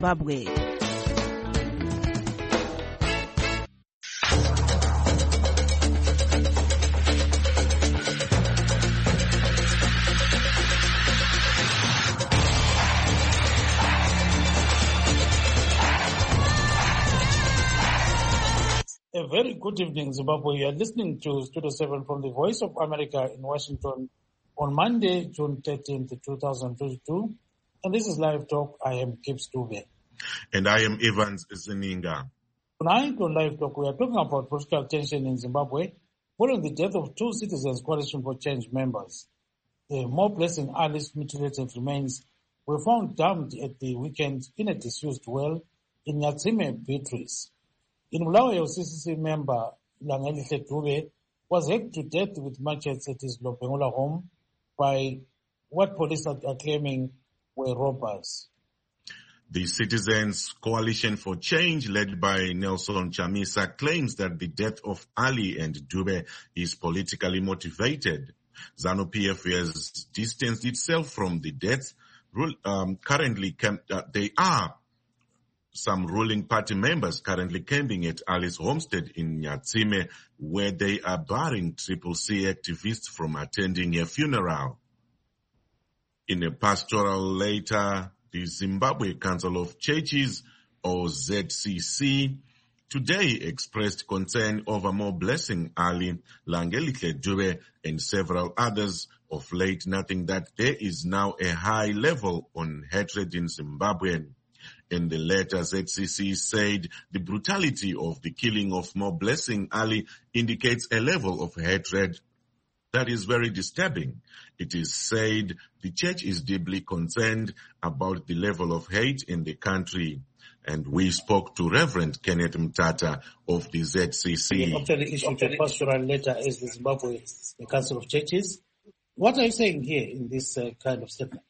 Zimbabwe. A very good evening, Zimbabwe. You are listening to Studio 7 from the Voice of America in Washington on Monday, June 13th, 2022. And this is Live Talk. I am Gibbs Dube. And I am Evans Zininga. Tonight on Live Talk, we are talking about political tension in Zimbabwe following the death of two Citizens Coalition for Change members. The More Blessing Alice's mutilated remains were found dumped at the weekend in a disused well in Nyatsime, Beatrice. In Bulawayo, CCC member Langelihle Dube was hacked to death with machetes at his Lobengula home by what police are claiming were robbers. The Citizens Coalition for Change, led by Nelson Chamisa, claims that the death of Ali and Dube is politically motivated. ZANU-PF has distanced itself from the deaths. Currently, they are some ruling party members currently camping at Ali's homestead in Nyatsime, where they are barring CCC activists from attending a funeral. In a pastoral letter, the Zimbabwe Council of Churches, or ZCC, today expressed concern over More Blessing Ali, Langelihle Dube, and several others, of late noting that there is now a high level on hatred in Zimbabwe. In the letter, ZCC said the brutality of the killing of More Blessing Ali indicates a level of hatred that is very disturbing. It is said the church is deeply concerned about the level of hate in the country. And we spoke to Reverend Kenneth Mtata of the ZCC. You actually issued a pastoral letter as the Zimbabwe Council of Churches. What are you saying here in this kind of statement?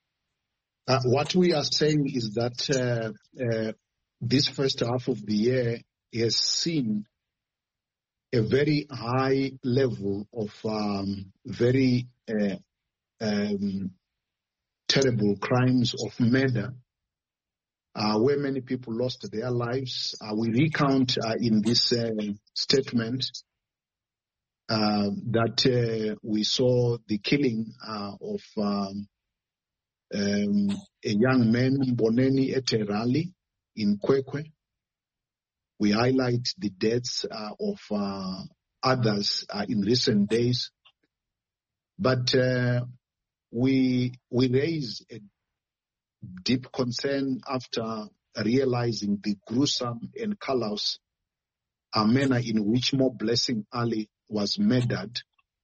What we are saying is that this first half of the year has seen a very high level of very terrible crimes of murder, where many people lost their lives. We recount in this statement that we saw the killing of a young man, Boneni Eterali, in Kwekwe. We highlight the deaths of others in recent days. But we raise a deep concern after realizing the gruesome and callous manner in which More Blessing Ali was murdered,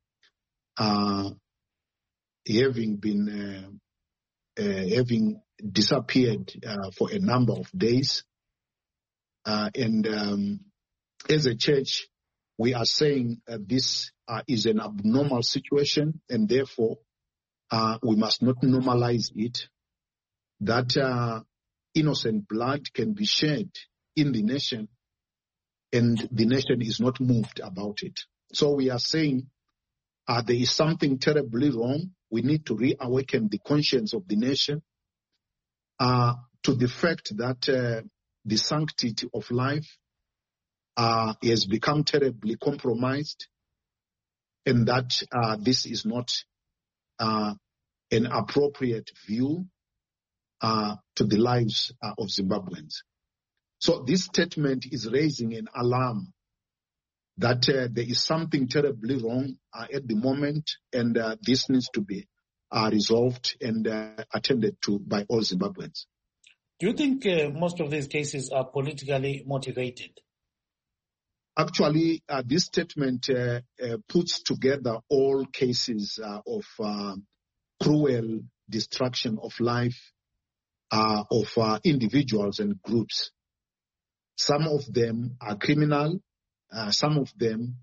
having disappeared for a number of days. And as a church, we are saying this is an abnormal situation, and therefore we must not normalize it, that innocent blood can be shed in the nation, and the nation is not moved about it. So we are saying there is something terribly wrong. We need to reawaken the conscience of the nation to the fact that the sanctity of life has become terribly compromised, and that this is not an appropriate view to the lives of Zimbabweans. So this statement is raising an alarm that there is something terribly wrong at the moment, and this needs to be resolved and attended to by all Zimbabweans. Do you think most of these cases are politically motivated? Actually, this statement puts together all cases of cruel destruction of life of individuals and groups. Some of them are criminal. Some of them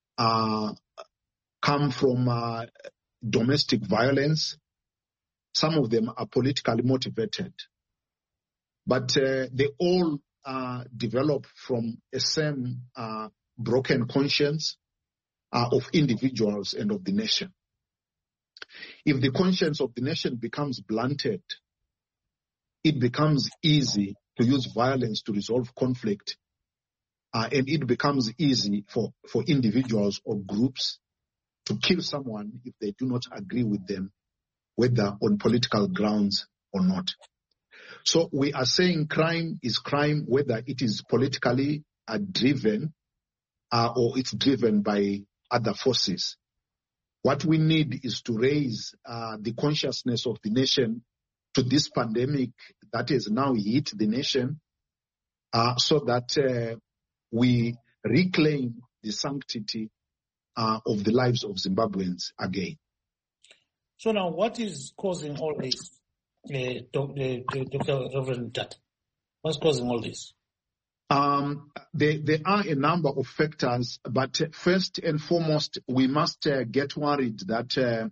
come from domestic violence. Some of them are politically motivated. But they all develop from a same broken conscience of individuals and of the nation. If the conscience of the nation becomes blunted, it becomes easy to use violence to resolve conflict. And it becomes easy for individuals or groups to kill someone if they do not agree with them, whether on political grounds or not. So we are saying crime is crime, whether it is politically driven or it's driven by other forces. What we need is to raise the consciousness of the nation to this pandemic that has now hit the nation, so that we reclaim the sanctity of the lives of Zimbabweans again. So now, what is causing all this, Dr. Reverend Mthatha? What's causing all this? There are a number of factors, but first and foremost, we must get worried that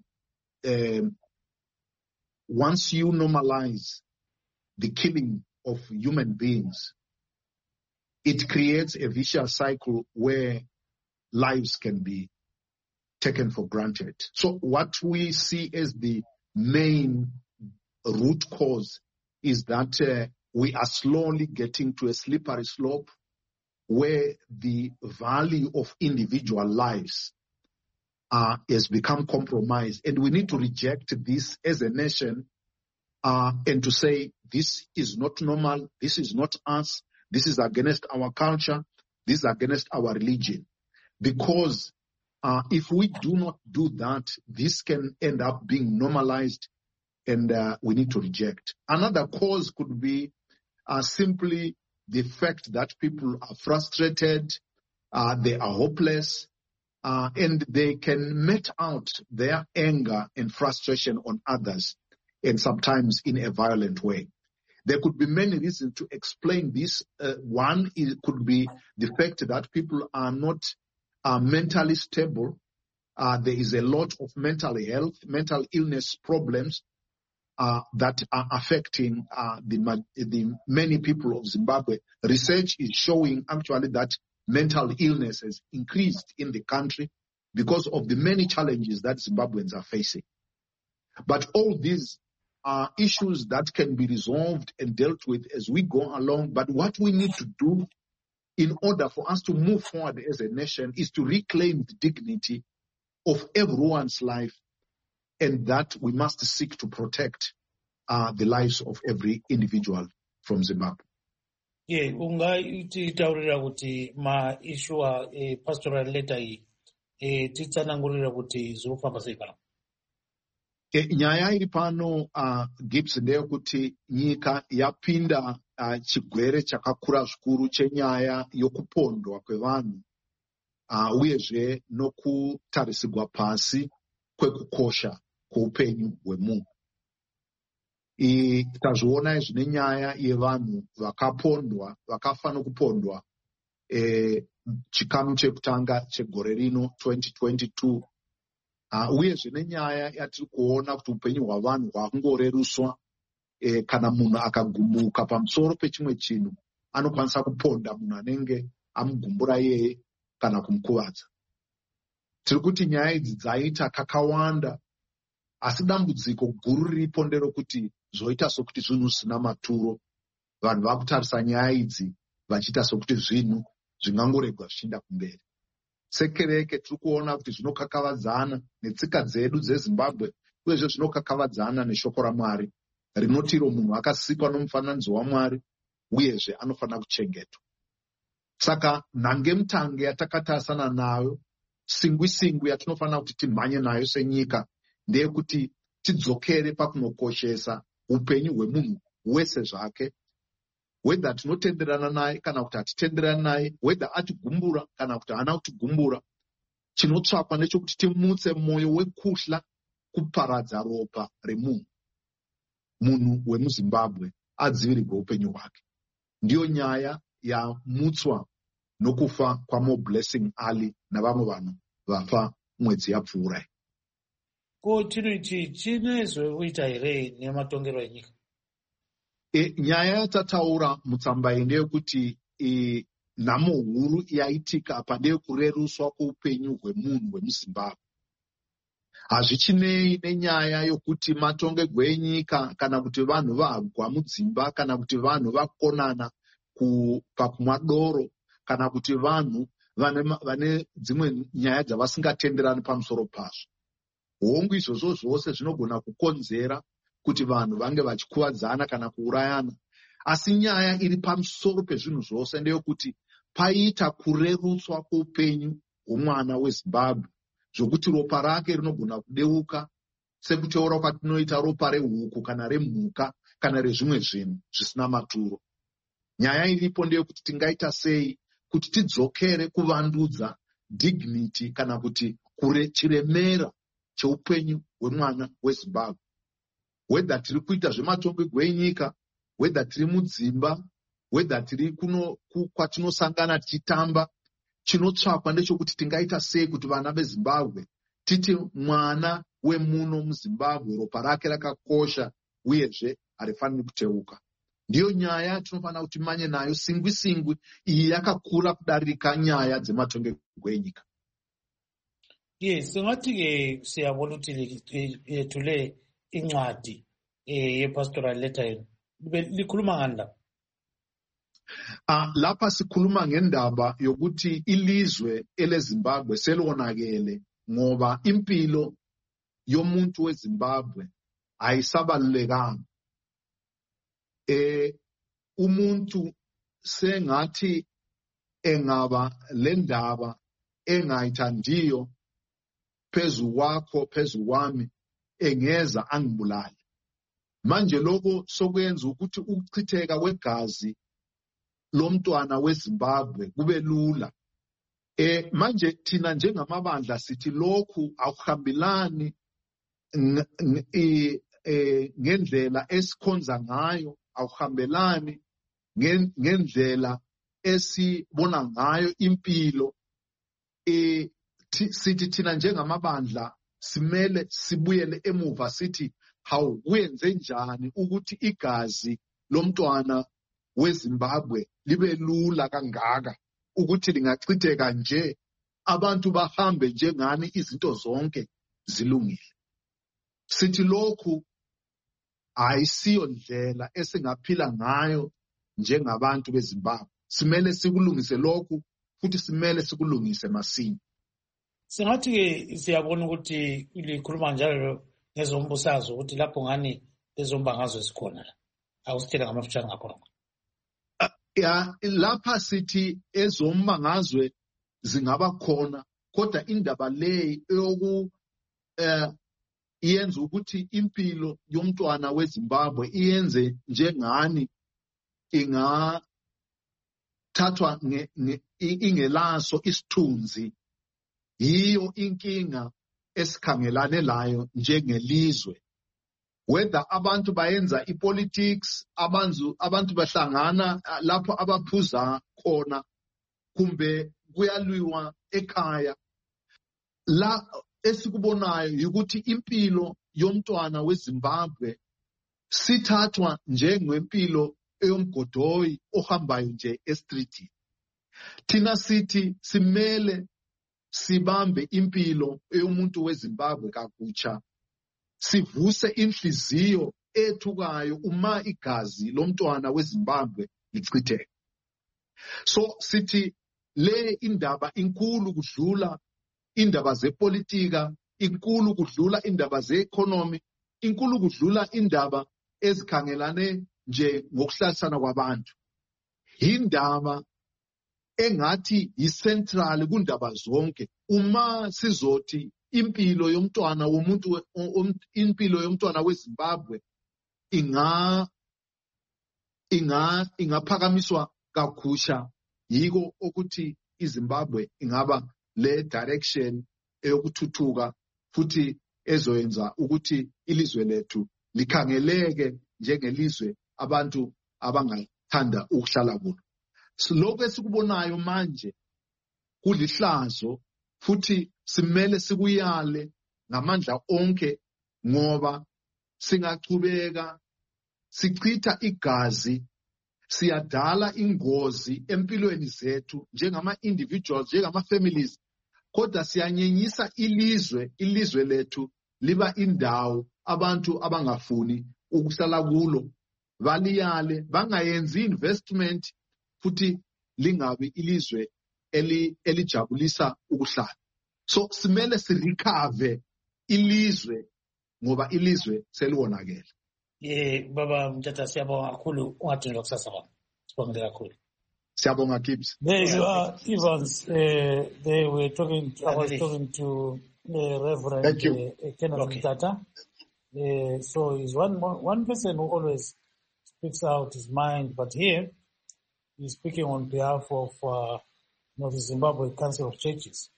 once you normalize the killing of human beings, it creates a vicious cycle where lives can be taken for granted. So what we see as the main root cause is that we are slowly getting to a slippery slope where the value of individual lives has become compromised. And we need to reject this as a nation and to say, this is not normal, this is not us, this is against our culture, this is against our religion. Because if we do not do that, this can end up being normalized, and we need to reject. Another cause could be simply the fact that people are frustrated, they are hopeless, and they can met out their anger and frustration on others, and sometimes in a violent way. There could be many reasons to explain this. One could be the fact that people are not mentally stable. There is a lot of mental illness problems that are affecting the many people of Zimbabwe. Research is showing actually that mental illness has increased in the country because of the many challenges that Zimbabweans are facing. But all these are issues that can be resolved and dealt with as we go along. But what we need to do in order for us to move forward as a nation is to reclaim the dignity of everyone's life, and that we must seek to protect the lives of every individual from Zimbabwe. Yeah, ungaitaurira kuti maissuwa pastoral letter iyi titsanangurira kuti zvinofamba sei kana? Nyaya iri pano Gibbs ndeyekuti nyika yapinda chigwere chakakura zvikuru chenyaya yokupondwa kwevanhu uyezve nokutarisigwa pasi kwekukosha kweupenyu hwemunhu. Tazviona zvine nyaya yevanhu vakapondwa, vakafa nokupondwa chikamu chekutanga chegore rino 2022. Uyezve nenyaya yatiri kuona kuti upenyu hwavanhu hwakungoreruswa. Kana munhu akagumuka pamusoro pechimwe chinhu, anokwanisa kuponda munhu anenge amugumbura yeye kana kumukuvadza. Tiri kuti nyaya idzi dzaita kakawanda, asi dambudziko guru riripo nderokuti zvoita sokuti zvinhu zvisina maturo. Vanhu vakutarisa nyaya idzi vachiita sokuti zvinhu zvingangoregwa zvichienda kumberi. Sekereke tiri kuona kuti zvinokakavadzana netsika dzedu dzeZimbabwe, uyezve zvinokakavadzana neshoko raMwari rinoti iro munhu akasikwa nomufananidzo waMwari uyezve anofanira kuchengetwa. Saka nhangemutange yatakatarisana nayo, singwi yatinofanira kuti timhanye nayo senyika, ndeyekuti tidzokere pakunokoshesa upenyu hwemunhu wese zvake, whether tinotenderana naye kana kuti hatitenderani naye, whether atigumbura kana kuti haana kutigumbura. Chinotsvakwa ndechekuti timutse mwoyo wekuhla kuparadza ropa remunhu. Munhu wemuZimbabwe adzivirirwe upenyu hwake. Ndiyo nyaya yamutswa nokufa kwaMo Blessing Ali navamwe vanhu vafa mwedzi yapfuura. Ko chinhu ichi chinezvekuita here nematongero enyika? Nyaya yatataura mutsamba iyi ndeyekuti nhamo huru yaitika pandeye kureruswa kweupenyu hwemunhu wemuZimbabwe. hazvichinei nenyaya yokuti matongegwe enyika kana kuti vanhu vagwa mudzimba kana kuti vanhu vakonana pakumwa doro kana kuti vanhu vane dzimwe nyaya dzavasingatenderani pamusoro pazvo. Hongu izvozvo zvose zvinogona kukonzera kuti vanhu vange vachikuvadzana kana kuurayana, asi nyaya iri pamusoro pezvinhu zvose ndeyokuti paita kurerutswa kweupenyu hwomwana weZimbabwe, zvokuti ropa rake rinogona kudeuka sekuteura kwatinoita ropa rehuku kana remhuka kana rezvimwe zvinhu zvisina maturo. Nyaya iripo ndeyokuti tingaita sei kuti tidzokere kuvandudza dignity kana kuti chiremera cheupenyu hwemwana weZimbabwe. Whether tiri kuita zvematongegwe enyika, whether tiri mudzimba, whether tiri kwatinosangana tichitamba, chinotsvakwa ndechekuti tingaita sei kuti vana veZimbabwe titi mwana wemuno muZimbabwe ropa rake rakakosha uyezve harifaniri kuteuka. Ndiyo nyaya tinofanira kuti manye nayo singwi iyi yakakura kudarika nyaya dzematongegwe enyika. Yes, singathi-ke siyabona ukuthi yethule incwadi ye-pastoral letter likhuluma ngani la? Lapha sikhuluma ngendaba yokuthi ilizwe eleZimbabwe selonakele ngoba impilo yomuntu weZimbabwe ayisabalulekanga. Umuntu sengathi engaba lendaba engayithandiyo phezu kwakho phezu kwami engeza angibulale. Manje lokho sokwenza ukuthi ukuchitheka kwegazi lomntwana weZimbabwe kube lula. Manje thina njengamabandla sithi lokhu akuhambelani ngendlela esikhonza ngayo, akuhambelani ngendlela esibona ngayo impilo. Sithi thina njengamabandla simele sibuyele emuva sithi hawu kuyenze njani ukuthi igazi lomntwana weZimbabwe libe lula kangaka ukuthi lingachitheka nje abantu bahambe njengani izinto zonke zilungile. Sithi lokhu ayisiyo ndlela esingaphila ngayo njengabantu beZimbabwe. Simele sikulungise lokhu futhi simele sikulungise masinya. Singathi-ke siyabona ukuthi likhuluma njalo ngezombusazwe ukuthi lapho ngani lezombangazwe zikhona la. Awusitshela ngamafutshane ngakhona. Lapha sithi ezombangazwe zingaba khona, kodwa indaba le iyenza ukuthi impilo yomntwana weZimbabwe iyenze njengani ingathathwa ingelaso isithunzi. Yiyo inkinga esikhangelane layo njengelizwe. Whether abantu bayenza ipolitics, abantu bahlangana lapho abaphuza khona, kumbe kuyalwiwa ekhaya. La esikubonayo ukuthi impilo yomntwana weZimbabwe sithathwa njengempilo eyomgodoyi ohambayo nje estrithini. Thina sithi simele sibambe impilo yomuntu weZimbabwe kakutsha, sivuse inhliziyo ethukayo uma igazi lomntwana weZimbabwe lichitheka. So sithi le indaba inkulu kudlula indaba zepolitika, inkulu kudlula indaba ze-economy, inkulu kudlula indaba ezikhangelane nje ngokuhlalisana kwabantu. Indaba engathi yi-central kundaba zonke. Uma sizothi impilo yomntwana womuntu impilo yomntwana weZimbabwe ingaphakamiswa kakhusha, yiko ukuthi iZimbabwe ingaba le direction eyokuthuthuka futhi ezoyenza ukuthi ilizwe lethu likhangeleke njengelizwe abantu abangathanda ukuhlala kulo. Lokho esikubonayo manje kulihlazo futhi simele sikuyale ngamandla onke ngoba singachubeka sichitha igazi siyadala ingozi empilweni zethu njengama individuals, njengama families, kodwa siyanyenyisa ilizwe lethu liba indawo abantu abangafuni ukusala kulo baliyale bangayenzi investment futhi lingabi ilizwe elijabulisa ukuhlala. So simele sirecover ilizwe ngoba ilizwe seliwonakele. Baba Mtata, siyabonga kakhulu ungadinga kusasa baba. Sibonge kakhulu. Siyabonga Gibbs. There you are, Evans. They were talking. I was talking to Reverend Kenneth Mtata. So he's one person who always speaks out his mind, but here he's speaking on behalf of the Zimbabwe Council of Churches.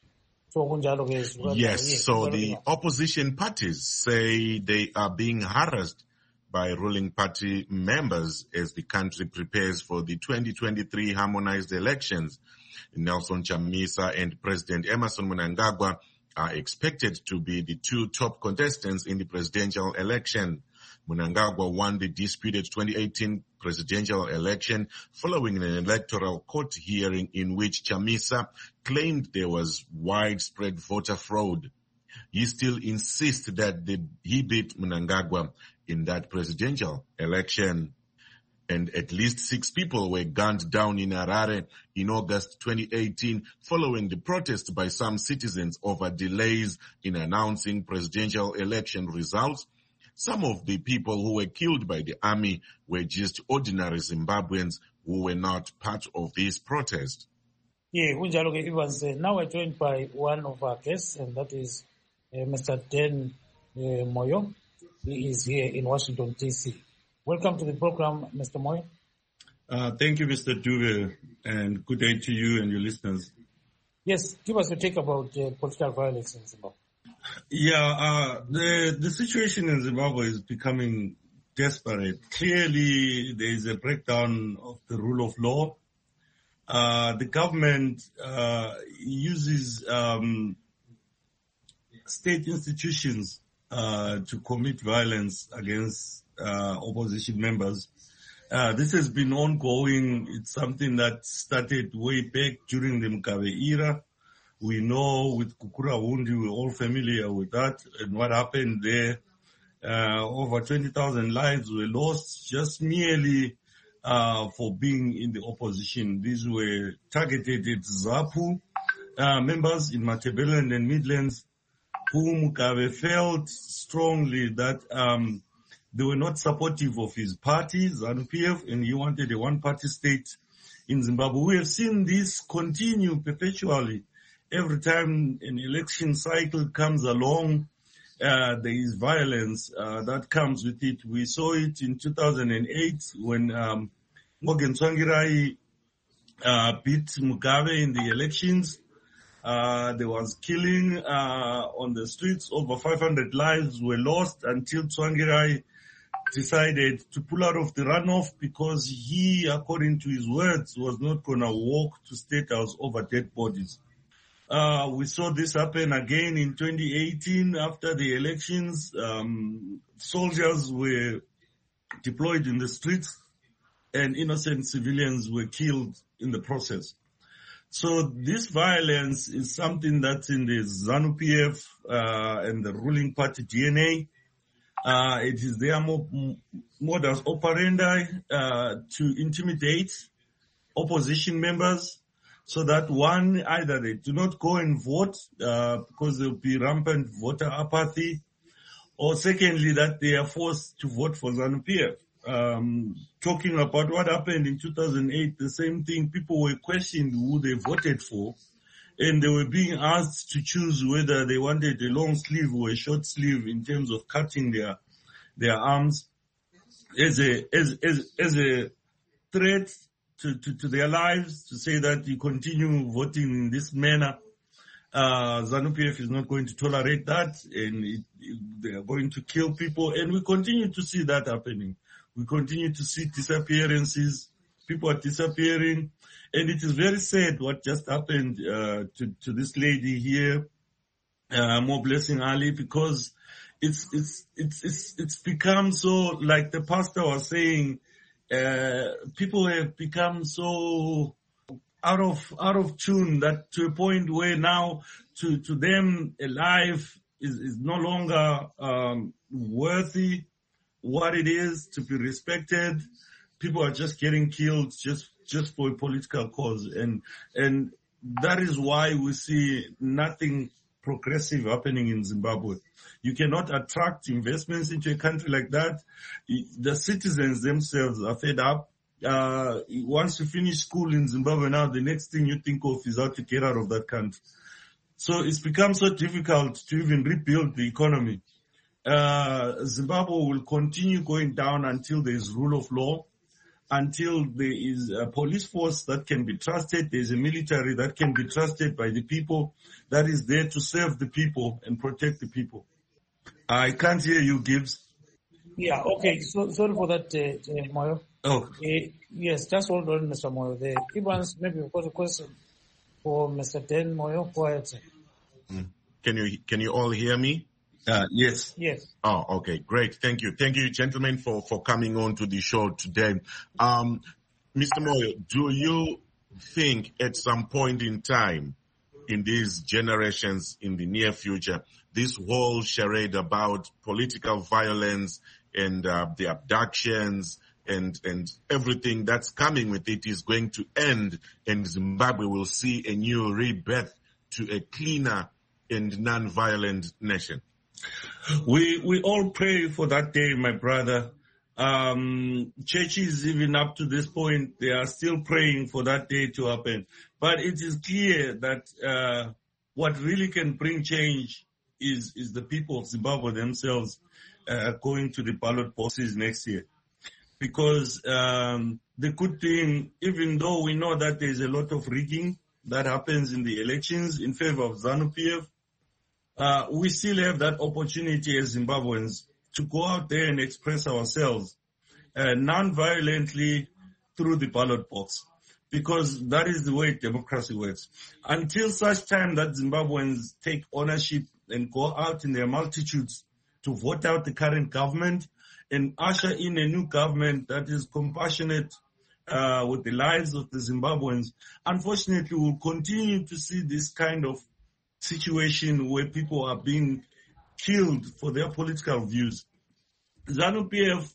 Yes, so the opposition parties say they are being harassed by ruling party members as the country prepares for the 2023 harmonized elections. Nelson Chamisa and President Emmerson Mnangagwa are expected to be the two top contestants in the presidential election. Mnangagwa won the disputed 2018 presidential election following an electoral court hearing in which Chamisa claimed there was widespread voter fraud. He still insists that he beat Mnangagwa in that presidential election. And at least 6 people were gunned down in Harare in August 2018 following the protest by some citizens over delays in announcing presidential election results. Some of the people who were killed by the army were just ordinary Zimbabweans who were not part of this protest. Yeah, now we're joined by one of our guests, and that is Mr. Dan Moyo. He is here in Washington, D.C. Welcome to the program, Mr. Moyo. Thank you, Mr. Dube, and good day to you and your listeners. Yes, give us your take about political violence in Zimbabwe. Yeah, the situation in Zimbabwe is becoming desperate. Clearly, there is a breakdown of the rule of law. The government uses state institutions to commit violence against opposition members. This has been ongoing. It's something that started way back during the Mugabe era. We know with Kukurahundi, we're all familiar with that and what happened there. Over 20,000 lives were lost just merely for being in the opposition. These were targeted at ZAPU members in Matabeleland and Midlands, who Mugabe felt strongly that they were not supportive of his party, ZANU-PF, and he wanted a one-party state in Zimbabwe. We have seen this continue perpetually. Every time an election cycle comes along, there is violence that comes with it. We saw it in 2008 when Morgan Tsvangirai beat Mugabe in the elections. There was killing on the streets. Over 500 lives were lost until Tsvangirai decided to pull out of the runoff because he, according to his words, was not going to walk to State House over dead bodies. We saw this happen again in 2018 after the elections. Soldiers were deployed in the streets and innocent civilians were killed in the process. So this violence is something that's in the ZANU-PF and the ruling party DNA. It is their modus operandi to intimidate opposition members, so that one, either they do not go and vote because there will be rampant voter apathy, or secondly, that they are forced to vote for ZANU-PF. Talking about what happened in 2008, the same thing, people were questioned who they voted for, and they were being asked to choose whether they wanted a long sleeve or a short sleeve in terms of cutting their arms as a threat to their lives, to say that you continue voting in this manner. ZANU-PF is not going to tolerate that, and they are going to kill people, and we continue to see that happening. We continue to see disappearances. People are disappearing, and it is very sad what just happened to this lady here, More Blessing Ali, because it's become so, like the pastor was saying, people have become so out of tune that to a point where now to them a life is no longer worthy what it is to be respected. People are just getting killed just for a political cause, and that is why we see nothing progressive happening in Zimbabwe. You cannot attract investments into a country like that. The citizens themselves are fed up. Once you finish school in Zimbabwe now, the next thing you think of is how to get out of that country. So it's become so difficult to even rebuild the economy. Zimbabwe will continue going down until there is rule of law, until there is a police force that can be trusted, there is a military that can be trusted by the people, that is there to serve the people and protect the people. I can't hear you, Gibbs. Yeah, okay. So sorry for that, Moyo. Oh. Yes, just hold on, Mr. Moyo. The Evans, maybe we've got a question for Mr. Dan Moyo. Go ahead, sir. Can you all hear me? Yes. Yes. Oh, okay, great. Thank you. Thank you, gentlemen, for coming on to the show today. Mr. Moyo, do you think at some point in time in these generations in the near future, this whole charade about political violence and the abductions and everything that's coming with it is going to end, and Zimbabwe will see a new rebirth to a cleaner and non-violent nation? We all pray for that day, my brother. Churches, even up to this point, they are still praying for that day to happen. But it is clear that what really can bring change is the people of Zimbabwe themselves going to the ballot boxes next year. Because the good thing, even though we know that there's a lot of rigging that happens in the elections in favor of ZANU-PF, we still have that opportunity as Zimbabweans to go out there and express ourselves non-violently through the ballot box, because that is the way democracy works. Until such time that Zimbabweans take ownership and go out in their multitudes to vote out the current government and usher in a new government that is compassionate with the lives of the Zimbabweans, unfortunately we'll continue to see this kind of situation where people are being killed for their political views. ZANU-PF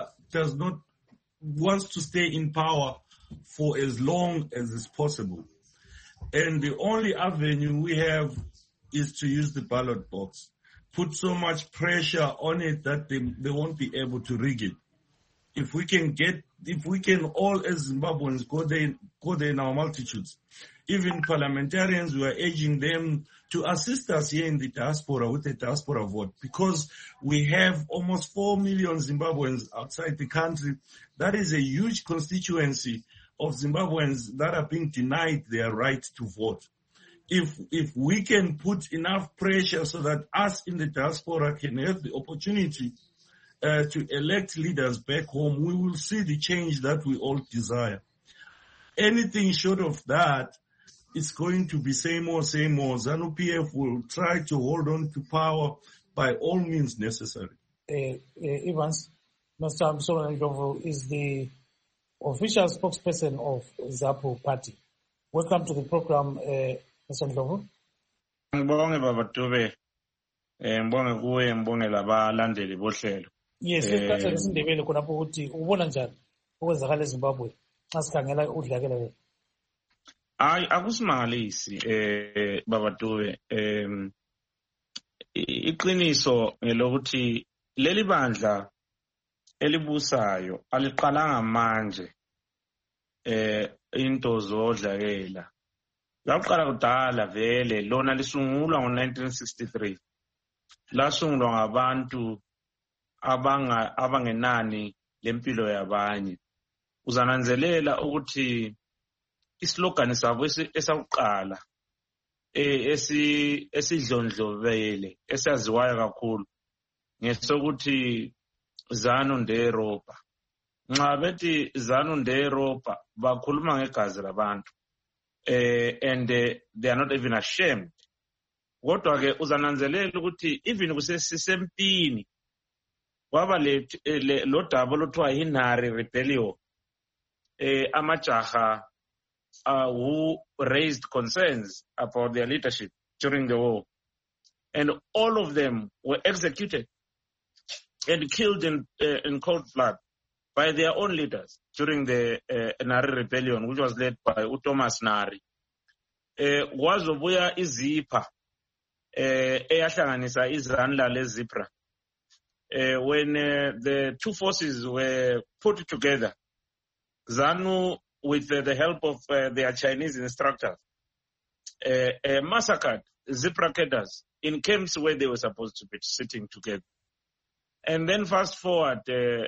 wants to stay in power for as long as is possible. And the only avenue we have is to use the ballot box. Put so much pressure on it that they won't be able to rig it. If we can all as Zimbabweans go there in our multitudes, even parliamentarians, we are urging them to assist us here in the diaspora with the diaspora vote, because we have almost 4 million Zimbabweans outside the country. That is a huge constituency of Zimbabweans that are being denied their right to vote. If we can put enough pressure so that us in the diaspora can have the opportunity to elect leaders back home, we will see the change that we all desire. Anything short of that, it's going to be same old. ZANU-PF will try to hold on to power by all means necessary. Evans, Mr. Msonga is the official spokesperson of ZAPU party. Welcome to the program, Mr. Ndlovu. Ngibonge Baba Dube. Ngibonge kuwe, ngibonge labalandeli bohlelo. Yes, isikhathi lesindebele khonapho ukuthi ubona njani okwenzakala eZimbabwe xa sikhangela udlakela le. Hayi akusimangalisi Baba Dube. Iqiniso ngelokuthi leli bandla elibusayo aliqalanga manje into zodlakela. Laqala kudala vele lona lisungulwa ngo1963. Lasungulwa ngabantu abangenani lempilo yabanye. Uzananzelela ukuthi islogan sabo esakuqala esidlondlobele esaziwayo kakhulu ngesokuthi ZANU ndeRopa. Nxa bethi ZANU ndeRopa bakhuluma ngegazi labantu. And they are not even ashamed. Kodwa ke uzananzelela ukuthi even kusesempini kwaba lo dabo lothiwa yiNari rebellion, amajaha who raised concerns about their leadership during the war. and all of them were executed and killed in cold blood by their own leaders during the Nari rebellion, which was led by Thomas Nari. Wazobuya izipha eyahlanganisa izandla lezipra. When the two forces were put together, ZANU, with the help of their Chinese instructors, massacred Zipra cadres in camps where they were supposed to be sitting together. And then fast forward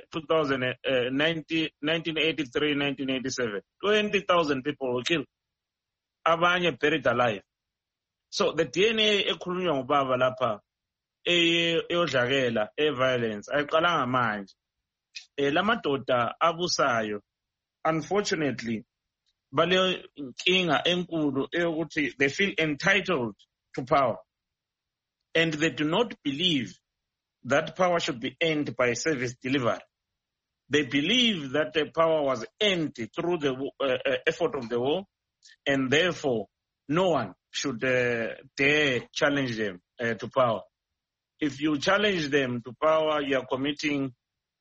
1983, 1987, 20,000 people were killed. Abanye buried alive. So the DNA ekhulunywa ngubaba lapha eyodlakela violence ayiqalanga manje. Lamadoda abusayo, unfortunately, bale inkinga enkulu eyokuthi they feel entitled to power, and they do not believe that power should be earned by service delivery. They believe that the power was earned through the effort of the war, and therefore no one should dare challenge them to power. If you challenge them to power, you are committing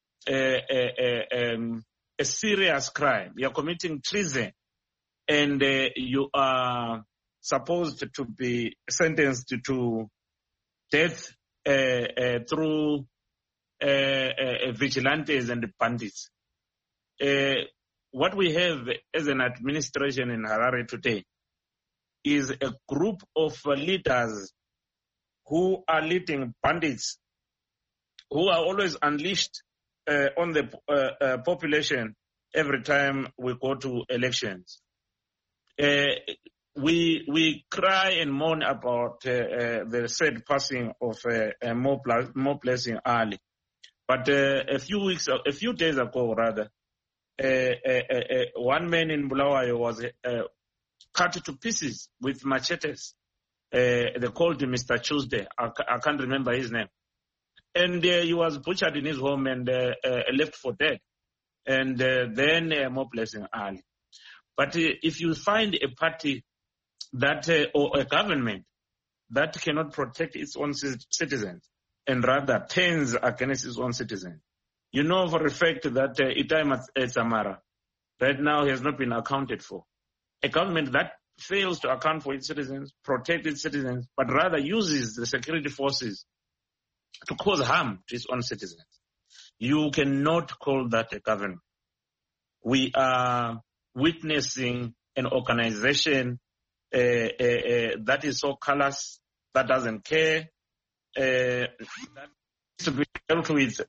a serious crime. You are committing treason, and you are supposed to be sentenced to death through vigilantes and bandits. What we have as an administration in Harare today is a group of leaders who are leading bandits, who are always unleashed on the population every time we go to elections. We cry and mourn about the sad passing of Mo Blessing Ali. But a few days ago, rather, one man in Bulawayo was cut to pieces with machetes. They called him Mr. Tuesday. I can't remember his name. And he was butchered in his home and left for dead. And then Mo Blessing Ali. But if you find a party that or a government that cannot protect its own citizens and rather turns against its own citizens, you know for a fact that Itai Samara right now has not been accounted for. A government that fails to account for its citizens, protect its citizens, but rather uses the security forces to cause harm to its own citizens. You cannot call that a government. We are witnessing an organization that is so callous, that doesn't care, that needs to be dealt with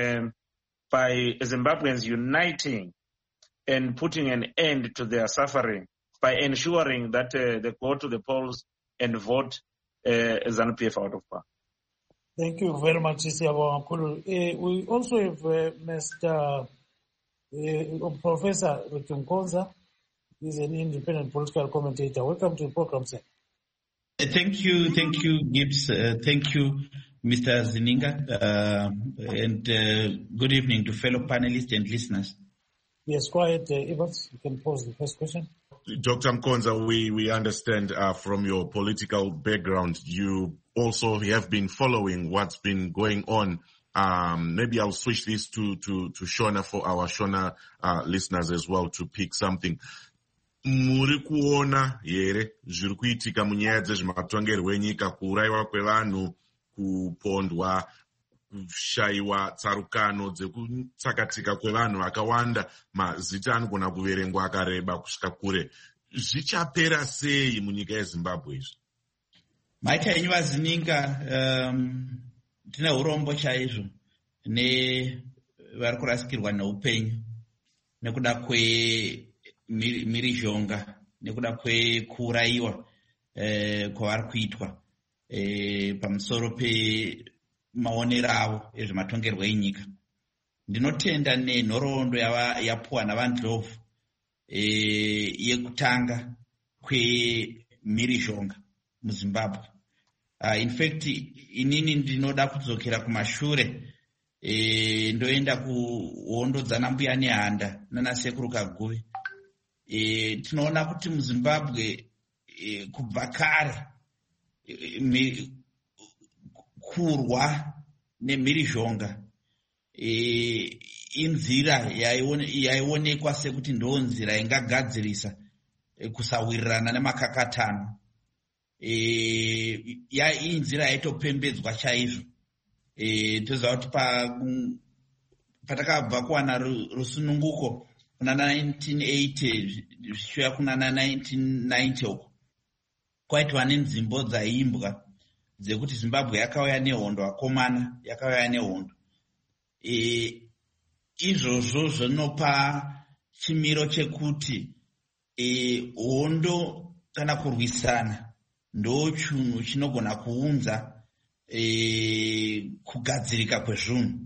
by Zimbabweans uniting and putting an end to their suffering by ensuring that they go to the polls and vote ZANU-PF out of power. Thank you very much, Isiaba Wankulu. We also have Mr. Professor Rutumkonza. He's an independent political commentator. Welcome to the program, sir. Thank you, Gibbs. Thank you, Mr. Zininga. And good evening to fellow panelists and listeners. Yes, quiet, Evans. You can pose the first question. Dr. Mkonza, we understand from your political background, you also have been following what's been going on. Maybe I'll switch this to Shona for our Shona listeners as well to pick something. Muri kuona here zviri kuitika munyaya dzezvematongerwo enyika, kuurayiwa kwevanhu, kupondwa, kushaiwa tsarukano dzekutsakatika kwevanhu vakawanda, mazita anogona kuverengwa akareba kusvika kure. Zvichapera sei munyika yeZimbabwe izvi? Maita enyu vazininga, tine urombo chaizvo nevari kurasikirwa neupenyu nekuda kwemhirizhonga, nekuda kwekuurayiwa kwavari kuitwa pamusoro pemaonero avo ezvematongerwo enyika. Ndinotenda nenhoroondo yapuwa navandilovhu yekutanga kwemhirizhonga muZimbabwe. In fact, inini ndinoda kudzokera kumashure, ndoenda kuhondo dzana mbuya nehanda nana sekuru Kaguvi. Tinoona kuti muZimbabwe kubva kare kurwa nemhirizhonga inzira yaionekwa sekuti ndo nzira ingagadzirisa kusawirirana nemakakatano. Inzira yaitopembedzwa chaizvo. Toziva kuti patakabva kuwana rusununguko kuna 1980 zvichiuya kuna 1990 uko kwaitwa nenzimbo dzaiimbwa dzekuti Zimbabwe yakauya nehondo, akomana yakauya nehondo. Izvozvo zvinopa chimiro chekuti hondo kana kurwisana ndo chinhu chinogona kuunza kugadzirika kwezvinhu.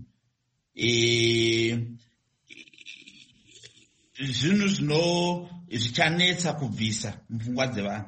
Zvinhu zvichanetsa kubvisa mupfungwa dzevanhu,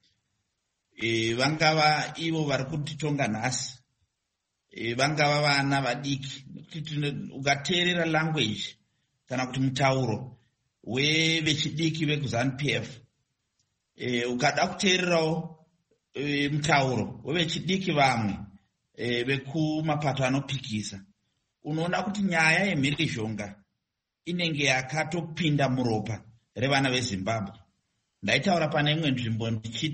vangava ivo vari kutitonga nhasi, vangava vana vadiki. Ukateerera language kana kuti mutauro wevechidiki vekuZANU-PF, ukada kuteererawo mutauro wevechidiki vamwe vekumapato anopikisa, unoona kuti nyaya yemhirizhonga inenge yakatopinda muropa revana veZimbabwe. Ndaitaura pane imwe nzvimbo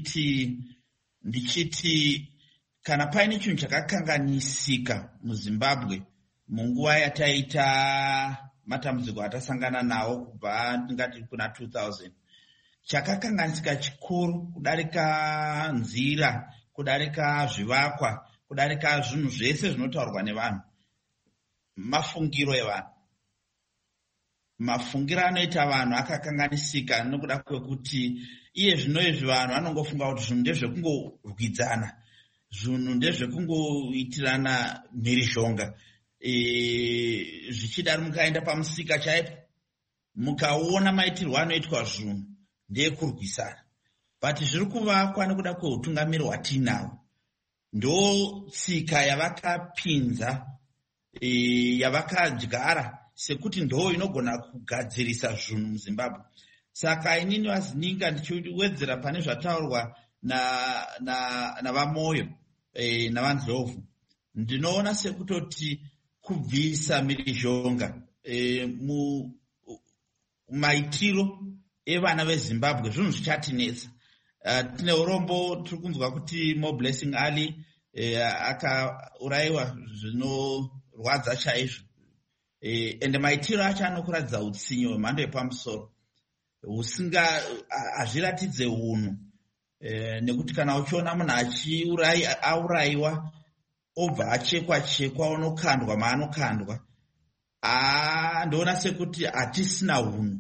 ndichiti kana paine chinhu chakakanganisika muZimbabwe munguva yataita matambudziko atasangana nawo kubva ndingati kuna 2000, chakakanganisika chikuru kudarika nzira, kudarika zvivakwa, kudarika zvinhu zvese zvinotaurwa nevanhu, mafungiro evanhu. Mafungiro anoita vanhu akakanganisika nokuda kwekuti iye zvinoizvi vanhu vanongofunga kuti zvinhu ndezvekungorwidzana, zvinhu ndezvekungoitirana mhirizhonga. Zvichidaro mukaenda pamusika chaipo mukaona maitirwo anoitwa zvinhu ndeekurwisana. But zviri kuvakwa nekuda kweutungamiri hwatiinawo, ndo tsika yavakapinza, yavakadyara sekuti ndo inogona kugadzirisa zvinhu muZimbabwe. Saka inini vazininga ndichiwedzera pane zvataurwa navamoyo navanzovhu, ndinoona sekutoti kubvisa mhirizhonga maitiro evana veZimbabwe zvinhu zvichatinetsa. Tine urombo tiri kunzwa kuti More Blessing Ali akaurayiwa zvinorwadza chaizvo, ende maitiro acho anokuratidza utsinye hwemhando yepamusoro hazviratidze unhu, nekuti kana uchiona munhu aurayiwa obva achekwa unokandwa maanokandwa, ndoona sekuti hatisina unhu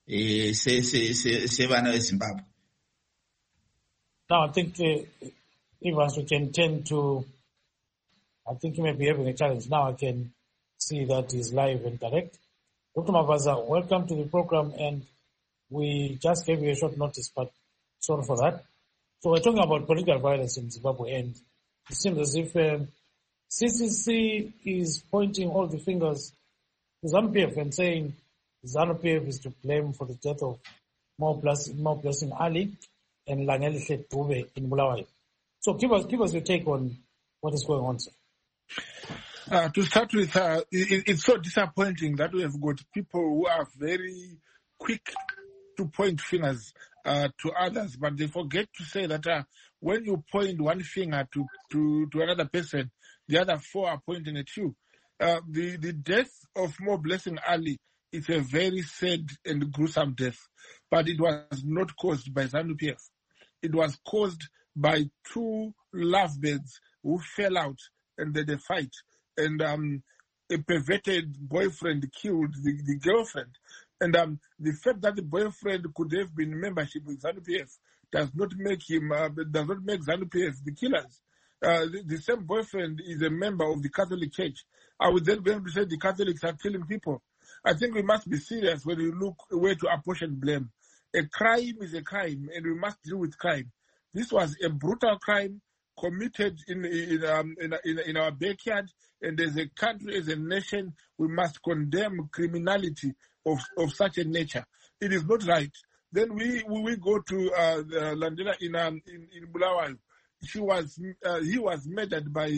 sevana veZimbabwe. Now I think Evans, we can turn to, I think you may be having a challenge. Now I can see that is live and direct. Dr. Mavaza, welcome to the program, and we just gave you a short notice, but sorry for that. So we're talking about political violence in Zimbabwe, and it seems as if CCC is pointing all the fingers to ZANU-PF and saying ZANU-PF is to blame for the death of More Blessing Ali and Langelihle Dube in Bulawayo. So give us your take on what is going on, sir. To start with, it's so disappointing that we have got people who are very quick to point fingers to others, but they forget to say that when you point one finger to another person, the other four are pointing at you. The death of More Blessing Ali is a very sad and gruesome death, but it was not caused by ZANU-PF. It was caused by two lovebirds who fell out and then they fight, and a perverted boyfriend killed the girlfriend. And the fact that the boyfriend could have been membership with ZANU-PF does not make ZANU-PF the killers. The same boyfriend is a member of the Catholic Church. I would then be able to say the Catholics are killing people. I think we must be serious when we look where to apportion blame. A crime is a crime, and we must deal with crime. This was a brutal crime committed in our backyard, and as a country, as a nation, we must condemn criminality of such a nature. It is not right. Then we go to Landela in Bulawayo. He was murdered by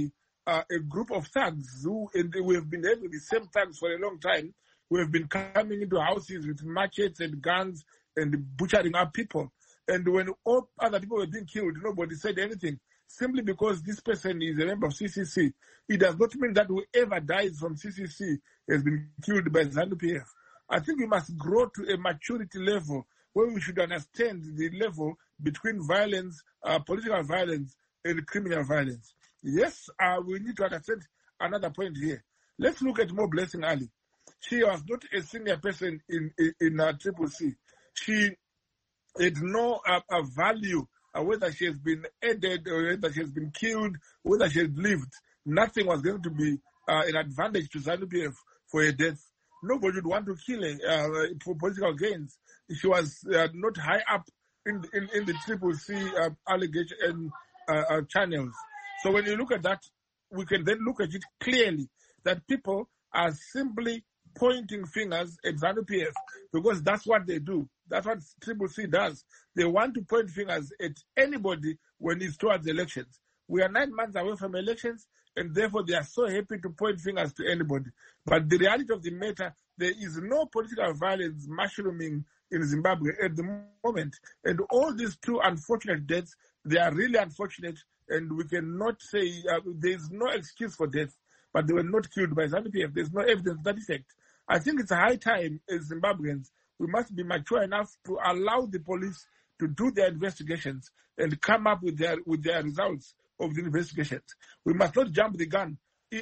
a group of thugs and we have been having the same thugs for a long time. We have been coming into houses with machetes and guns and butchering up people. And when all other people were being killed, nobody said anything. Simply because this person is a member of CCC, it does not mean that whoever dies from CCC has been killed by ZANU-PF. I think we must grow to a maturity level where we should understand the level between violence, political violence, and criminal violence. Yes, we need to understand another point here. Let's look at Mo Blessing Ali. She was not a senior person in CCC. She had no value, whether she has been aided or whether she has been killed, whether she has lived. Nothing was going to be an advantage to ZANU-PF for her death. Nobody would want to kill her for political gains. She was not high up in the CCC allegation channels. So when you look at that, we can then look at it clearly that people are simply pointing fingers at ZANU-PF because that's what they do. That's what CCC does. They want to point fingers at anybody when it's towards elections. We are 9 months away from elections, and therefore they are so happy to point fingers to anybody. But the reality of the matter, there is no political violence mushrooming in Zimbabwe at the moment. And all these two unfortunate deaths, they are really unfortunate, and we cannot say there is no excuse for death, but they were not killed by ZANU-PF. There's no evidence of that effect. I think it's a high time as Zimbabweans, we must be mature enough to allow the police to do their investigations and come up with their results of the investigations. We must not jump the gun.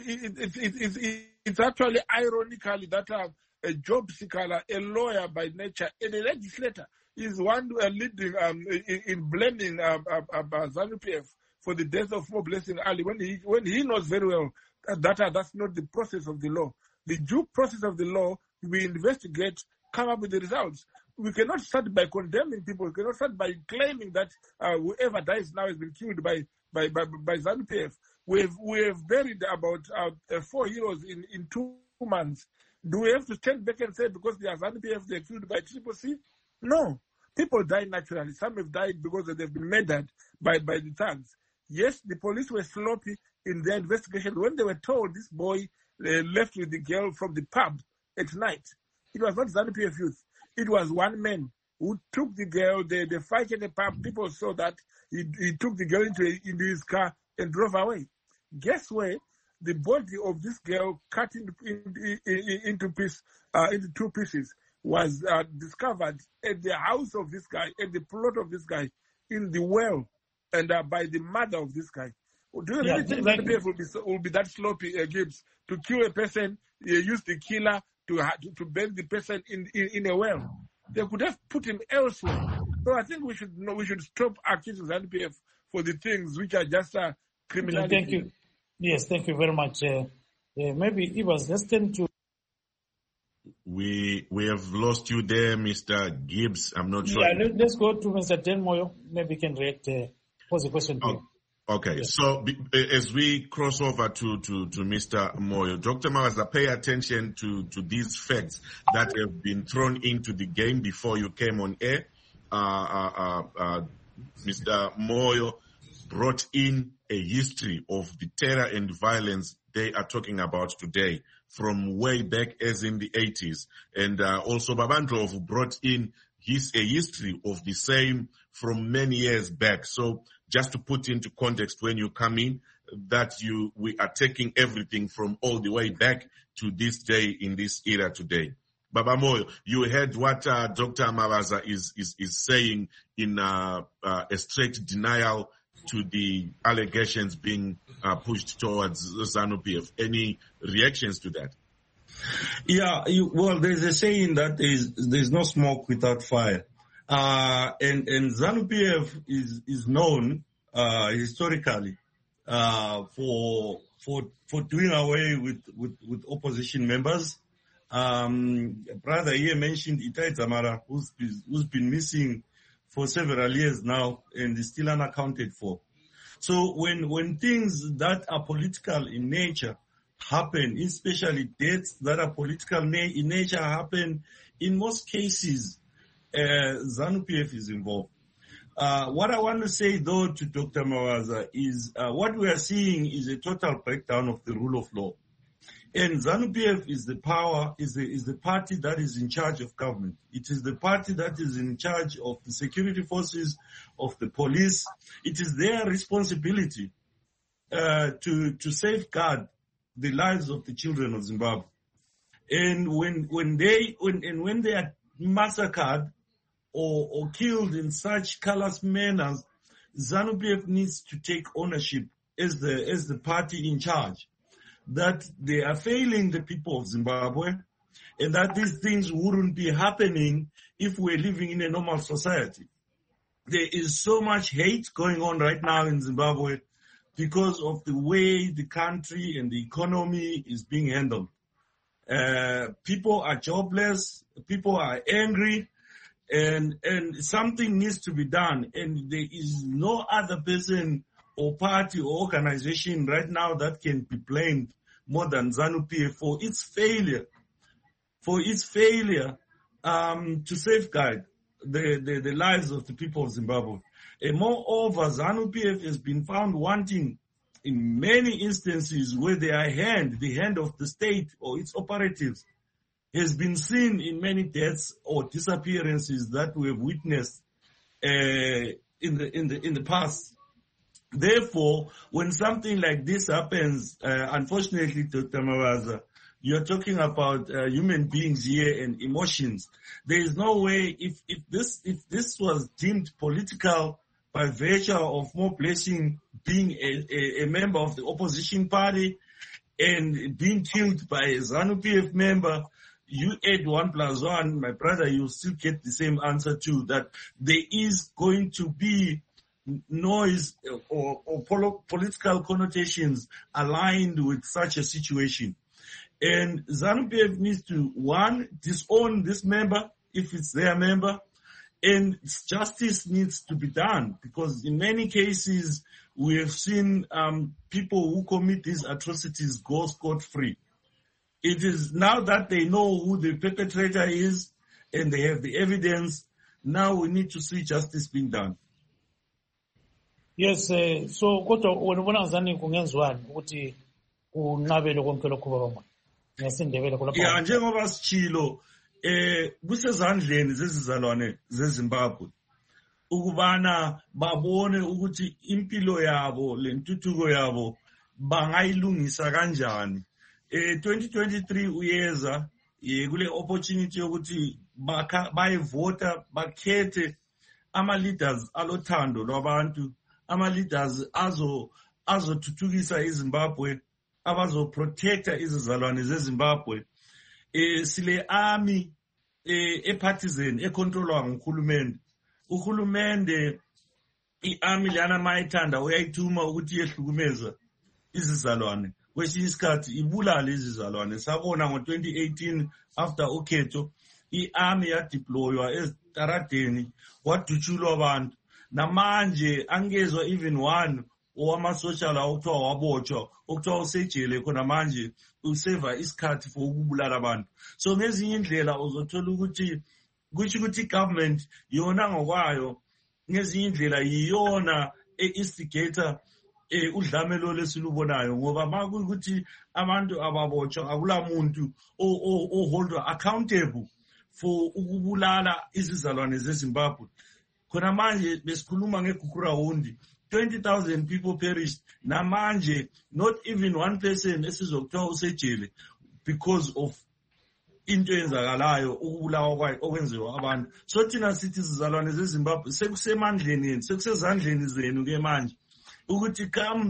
It's actually ironically that a job seeker, a lawyer by nature, and a legislator is one leading in blaming ZANU-PF for the death of Mo Blessing Ali when he knows very well that that's not the process of the law. The due process of the law, we investigate, come up with the results. We cannot start by condemning people. We cannot start by claiming that whoever dies now has been killed by ZANU-PF. We have buried about 4 heroes in 2 months. Do we have to stand back and say because they are ZANU-PF they're killed by CCC? No. People die naturally. Some have died because they've been murdered by the thugs. Yes, the police were sloppy in their investigation when they were told this boy left with the girl from the pub at night. It was not ZANU-PF youth. It was one man who took the girl. They fight in the pub. People saw that he took the girl into his car and drove away. Guess where? The body of this girl cut into 2 pieces was discovered at the house of this guy, at the plot of this guy, in the well, and by the mother of this guy. Do you really think that PF will be that sloppy, Gibbs, to kill a person, use the killer to bury the person in a well? They could have put him elsewhere. So I think we should stop accusing ZANU-PF for the things which are just criminality. Thank you. Yes, thank you very much. Maybe it was destined to. We have lost you there, Mr. Gibbs. I'm not sure. Yeah, let's go to Mr. Den Moyo. Maybe he can react. Pose a question to you. Okay, yes. So as we cross over to Mr. Moyo, Dr. Mabaza, pay attention to these facts that have been thrown into the game before you came on air. Mr. Moyo brought in a history of the terror and violence they are talking about today from way back as in the 80s. And also Babandlovu brought in a history of the same from many years back. So just to put into context when you come in, that we are taking everything from all the way back to this day in this era today. Baba Moyo, you heard what Dr. Mabaza is saying in a straight denial to the allegations being pushed towards ZANU-PF. Any reactions to that? Yeah, well, there's a saying that there's no smoke without fire. And ZANU-PF is known historically for doing away with opposition members. Brother here mentioned Itai Zamara, who's been missing for several years now and is still unaccounted for. So when things that are political in nature happen, especially deaths that are political in nature happen, in most cases, ZANU-PF is involved. What I want to say, though, to Dr. Mawaza is what we are seeing is a total breakdown of the rule of law. And ZANU-PF is the party that is in charge of government. It is the party that is in charge of the security forces, of the police. It is their responsibility to safeguard the lives of the children of Zimbabwe. And when they are massacred or killed in such callous manners, ZANU-PF needs to take ownership as the party in charge, that they are failing the people of Zimbabwe, and that these things wouldn't be happening if we're living in a normal society. There is so much hate going on right now in Zimbabwe because of the way the country and the economy is being handled. People are jobless, people are angry, and something needs to be done. And there is no other person or party or organization right now that can be blamed more than ZANU-PF for its failure to safeguard the lives of the people of Zimbabwe. And moreover, ZANU-PF has been found wanting in many instances where the hand of the state or its operatives has been seen in many deaths or disappearances that we have witnessed in the past. Therefore, when something like this happens, unfortunately, Dr. Mawaza, you're talking about human beings here and emotions. There is no way if this was deemed political by virtue of Mo Blessing being a member of the opposition party and being killed by a ZANU-PF member, you add 1 + 1, my brother, you still get the same answer too, that there is going to be noise or political connotations aligned with such a situation. And ZANU-PF needs to, 1, disown this member if it's their member, and justice needs to be done, because in many cases we have seen people who commit these atrocities go scot-free. It is now that they know who the perpetrator is and they have the evidence, now we need to see justice being done. Yes, so kodwa wena ngazani kungenziwani ukuthi kunqabele konke lokho baba ngesindebele kulapha. Yeah, njengoba sichilo kusezandleni zezizalwane zeZimbabwe ukubana babone ukuthi impilo yabo lentuthuko yabo bangayilungisa kanjani. 2023 uyeza kule opportunity yokuthi bayivota bakhethe ama leaders alothando lwabantu, ama leaders azothuthukisa iZimbabwe, abazoprotecta izizalwane zeZimbabwe. Sile army partisan econtrolwa nguhulumende. Uhulumende iarmy lana mayithanda uyayithuma ukuthi yehlukumeza izizalwane. Kwesinye isikhathi ibulala izizalwane. Sabona ngo-2018 after ukhetho iarmy yadeploywa ezitaradeni wadutshulwa abantu. Namanje angezwa even one owamasotsha la okuthiwa wabotshwa okuthiwa usejele khona manje useva isikhathi for ukubulala abantu. So ngezinye indlela uzothola ukuthi kusho ukuthi government yona ngokwayo ngezinye indlela yiyona instigator udlamelo lesilubonayo, ngoba makuthi abantu ababotshwa akulamuntu oholdwa accountable for ukubulala izizalwane zeZimbabwe. Khona manje besikhuluma ngeGukurawundi 20,000 people perished. Namanje not even one person esizokuthiwa usejele because of into eyenzakalayo ukubulawa okwenziwa abantu. So thina sithi izizalwane zeZimbabwe sekusemandleni yenu, sekusezandleni zenu ke manje ukuthi come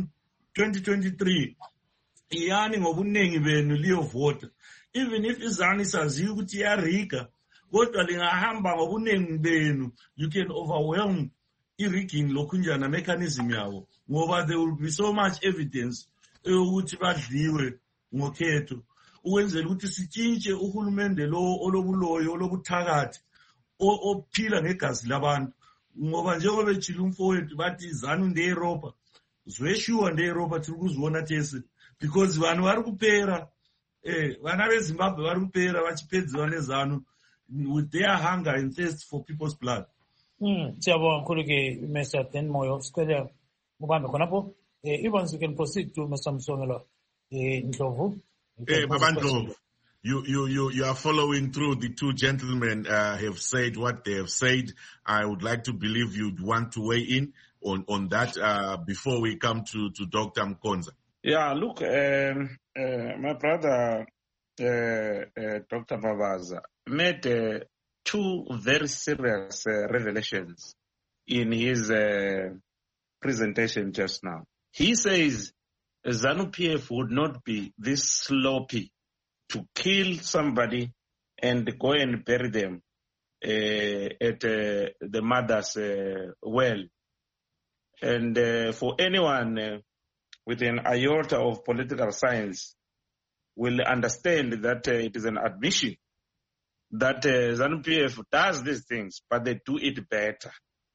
2023 iyani ngobuningi benu liyovota. Even if izani saziyo ukuthi iyariga, kodwa lingahamba ngobuningi benu, you can overwhelm i-rigging lokhunjana mechanism yabo, ngoba there will be so much evidence ukuthi badliwe ngokhetho, ukwenzela ukuthi sitshintshe uhulumende lo olobuloyo olobuthakathi ophila ngegazi labantu. Ngoba njengoba betshila umfowethu bathi ZANU ndeYuropa, zweshuwa ndeYuropa tiri kuzviona tese, because vanhu vari kupera, vana veZimbabwe vari kupera vachipedziwa neZANU with their hunger and thirst for people's blood. Siyabonga kakhulu ke Mr. Dan Moyo. Sicela ubambe khonapho. Evans, you can proceed to Mr. Msongela Ndlovu. Hey, Babandlo, you are following through. The two gentlemen have said what they have said. I would like to believe you'd want to weigh in on that before we come to Dr. Mkonza. Yeah, look, my brother, Dr. Mavaza, made two very serious revelations in his presentation just now. He says ZANU-PF would not be this sloppy to kill somebody and go and bury them at the mother's well. And for anyone with an iota of political science will understand that it is an admission that ZANU-PF does these things, but they do it better.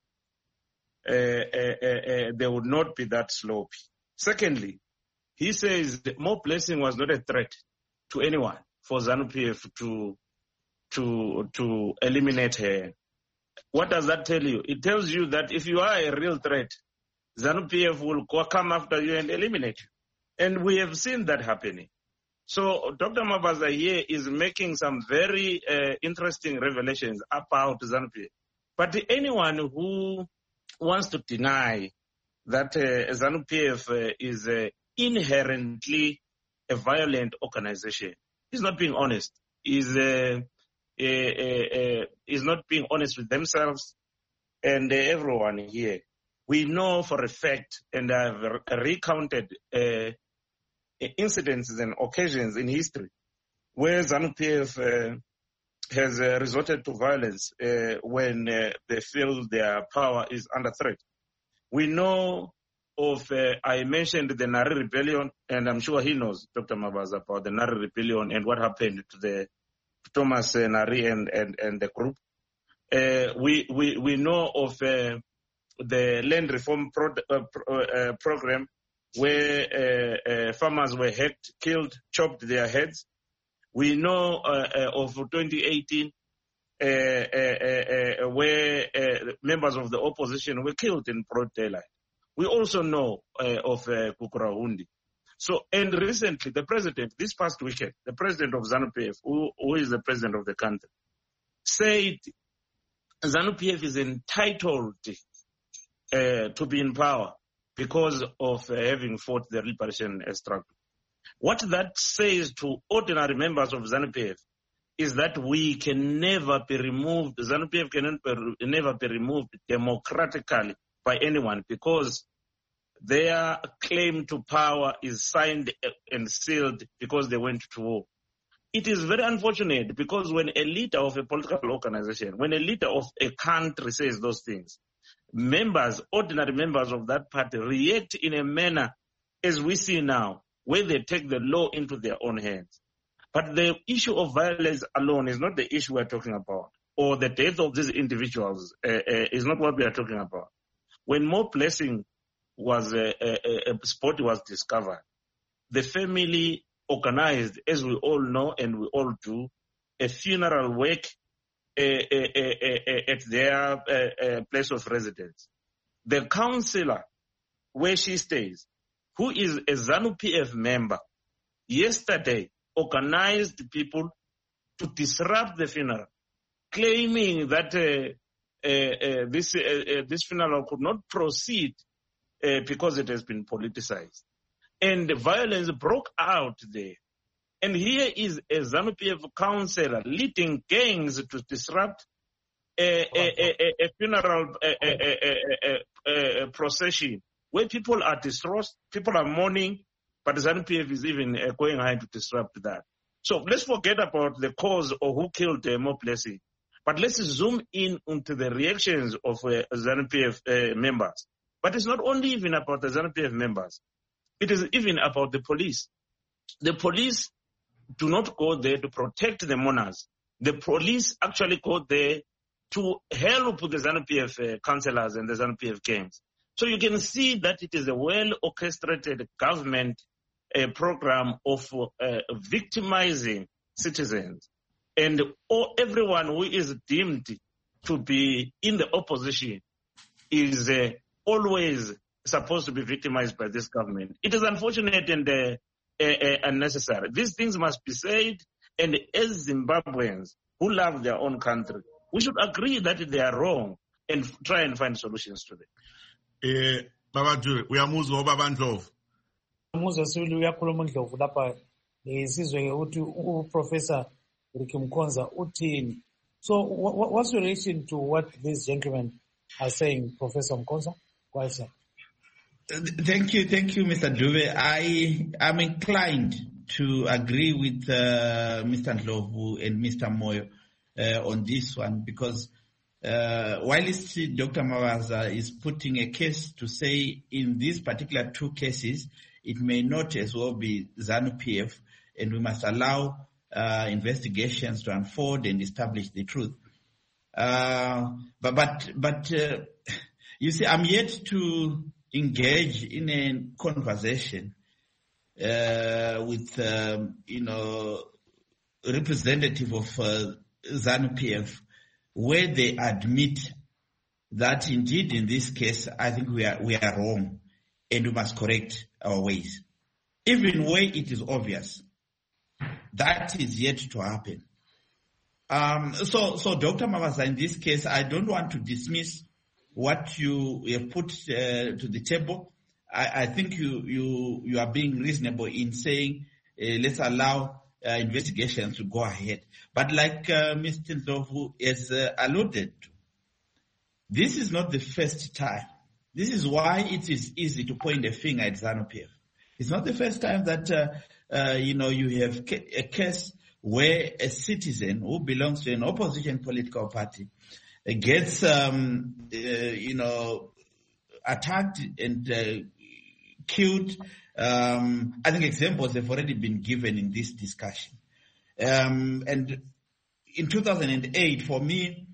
They would not be that sloppy. Secondly, he says that Mo Blessing was not a threat to anyone for ZANU-PF to eliminate her. What does that tell you? It tells you that if you are a real threat, ZANU-PF will come after you and eliminate you. And we have seen that happening. So Dr. Mavaza here is making some very interesting revelations about ZANU-PF. But anyone who wants to deny that ZANU-PF is inherently a violent organization is not being honest. Is not being honest with themselves and everyone here. We know for a fact, and I've recounted incidents and occasions in history where ZANU-PF has resorted to violence when they feel their power is under threat. We know of, I mentioned the Nari Rebellion, and I'm sure he knows, Dr. Mavaza, about the Nari Rebellion and what happened to Thomas Nari and the group. We know of the land reform program where farmers were hacked, killed, chopped their heads. We know of 2018 where members of the opposition were killed in broad daylight. We also know of Kukurahundi. So, and recently, the president, this past weekend, the president of ZANU-PF, who is the president of the country, said ZANU-PF is entitled to be in power because of having fought the liberation struggle. What that says to ordinary members of ZANU-PF is that we can never be removed, ZANU-PF can never be removed democratically by anyone because their claim to power is signed and sealed because they went to war. It is very unfortunate because when a leader of a political organization, when a leader of a country says those things, members, ordinary members of that party react in a manner as we see now, where they take the law into their own hands. But the issue of violence alone is not the issue we're talking about, or the death of these individuals is not what we are talking about. When Mo Blessing was a spot was discovered, the family organized, as we all know and we all do, a funeral wake at their place of residence. The councillor, where she stays, who is a ZANU-PF member, yesterday organized people to disrupt the funeral, claiming that this funeral could not proceed because it has been politicized. And the violence broke out there. And here is a ZANU-PF councillor leading gangs to disrupt a funeral procession where people are distraught, people are mourning, but ZANU-PF is even going ahead to disrupt that. So let's forget about the cause or who killed Mo Blessing. But let's zoom in onto the reactions of ZANU-PF members. But it's not only even about the ZANU-PF members. It is even about the police. The police do not go there to protect the mourners. The police actually go there to help the ZANU-PF councillors and the ZANU-PF gangs. So you can see that it is a well-orchestrated government program of victimizing citizens. And everyone who is deemed to be in the opposition is always supposed to be victimized by this government. It is unfortunate and unnecessary. These things must be said, and as Zimbabweans who love their own country, we should agree that they are wrong and try and find solutions to them. Baba Dube, uyamuzwa Baba Ndlovu. Umuzwa sibili uyakhuluma uNdlovu lapha sizwe ukuthi uProfessor Ricky Mkhonza uthini. So what's your reaction to what these gentlemen are saying, Professor Mkhonza? Go ahead, sir. Thank you, Mr. Dube. I am inclined to agree with Mr. Ndlovu and Mr. Moyo on this one, because while Dr. Mavaza is putting a case to say in these particular two cases, it may not as well be ZANU-PF, and we must allow investigations to unfold and establish the truth. But you see, I'm yet to engage in a conversation with representative of ZANU-PF, where they admit that indeed in this case, I think we are wrong and we must correct our ways. Even where it is obvious, that is yet to happen. So Dr. Mavaza, in this case, I don't want to dismiss what you have put to the table. I think you are being reasonable in saying let's allow investigations to go ahead. But like Mr. Ndlovu has alluded to, this is not the first time. This is why it is easy to point a finger at ZANU-PF. It's not the first time that you have a case where a citizen who belongs to an opposition political party gets attacked and killed. I think examples have already been given in this discussion. And in 2008, for me,